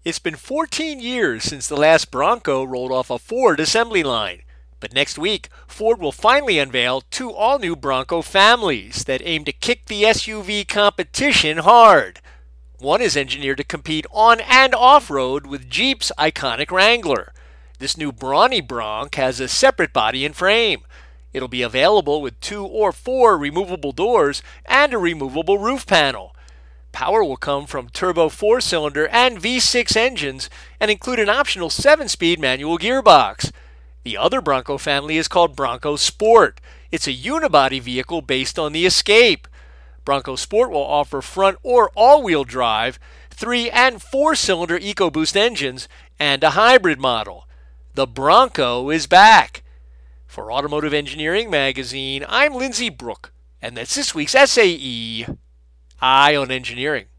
It's been 14 years since the last Bronco rolled off a Ford assembly line. But next week, Ford will finally unveil two all-new Bronco families that aim to kick the SUV competition hard. One is engineered to compete on and off-road with Jeep's iconic Wrangler. This new brawny Bronc has a separate body and frame. It'll be available with 2 or 4 removable doors and a removable roof panel. Power will come from turbo 4-cylinder and V6 engines and include an optional 7-speed manual gearbox. The other Bronco family is called Bronco Sport. It's a unibody vehicle based on the Escape. Bronco Sport will offer front or all-wheel drive, 3 and 4-cylinder EcoBoost engines, and a hybrid model. The Bronco is back. For Automotive Engineering Magazine, I'm Lindsay Brooke, and that's this week's SAE. Eye on Engineering.